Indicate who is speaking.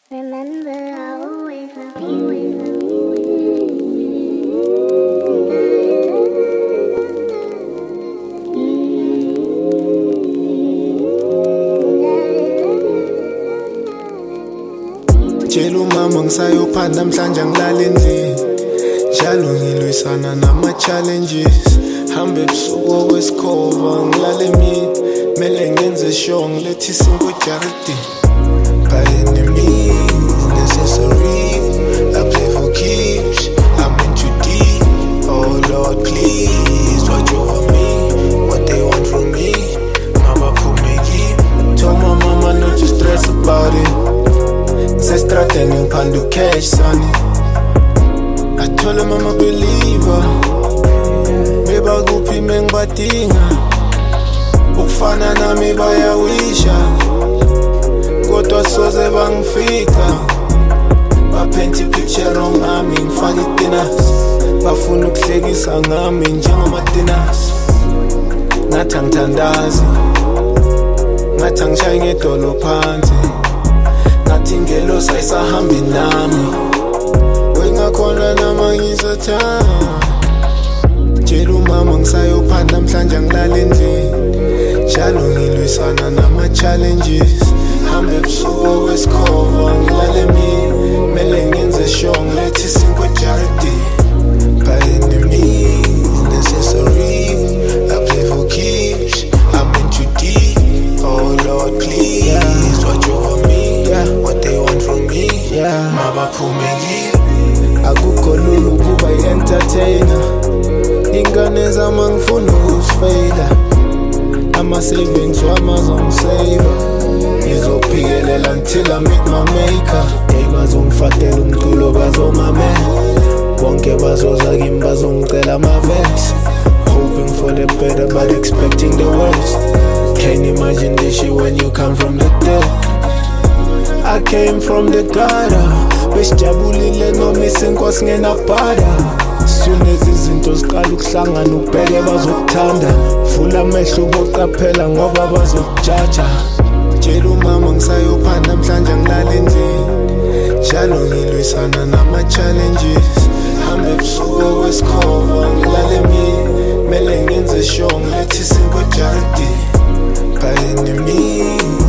Speaker 1: Remember, I always love you.
Speaker 2: Tshela umama ngisayophanda namhlanje angilala endlini njalo ngilwisana nama-challenges hambe ebusuku okwesikhova ngilala emini mele ngenze sure ngilethe isinkwa ejaridini by any means necessary I play for keeps I'm in too deep oh Lord please watch over me what they want from me mama phumekile told my mama not to stress about it Sestrateni ngiphandu cash sonny I told him I'm a believer Beba kuphi mengibadinga Ukufana nami bayawisha Kodwa soze bangifika Bapenta picture wrong ngami ngifaka itinas Bafuna ukuhlekisa ngami njengomatinas Ngathi angithandazi Ngathi angishaye ngedolo phansi Ngathi ingelosi ayisahambi nami Wengakhona nama ngizothanda Tshela umama ngisayophanda namhlanje angilala endlini njalo ngilwisana nama-challenges hambe ebusuku okwesikhova ngilala emini mele ngenze sure ngilethe isinkwa ejaridini by any means necessary I play for keeps I'm in too deep oh Lord please watch over me what they want from me mabaphumekile akukho lula ukuba i-entertainer ingane zami angifuna ukusifeyila ama-savings wami azongiseva ngizophikelela until I meet my maker hey bazongifadela umculo bazomamela bonke bazoza kimi bazongicela ama-vex hoping for the better but expecting the worst can't imagine this shit when you come from the dirt I came from the gutter besijabulile noma isinkwa singenabhada soon as izinto ziqala ukuhlangana ubheke bazokuthanda vula amehlo uboqaphela ngoba bazokujaja tshela umama ngisayophanda namhlanje angilala endlini njalo ngilwisana nama-challenges hambe ebusuku okwesikhova ngilala emini mele ngenze sure ngilethe isinkwa ejaridini by any means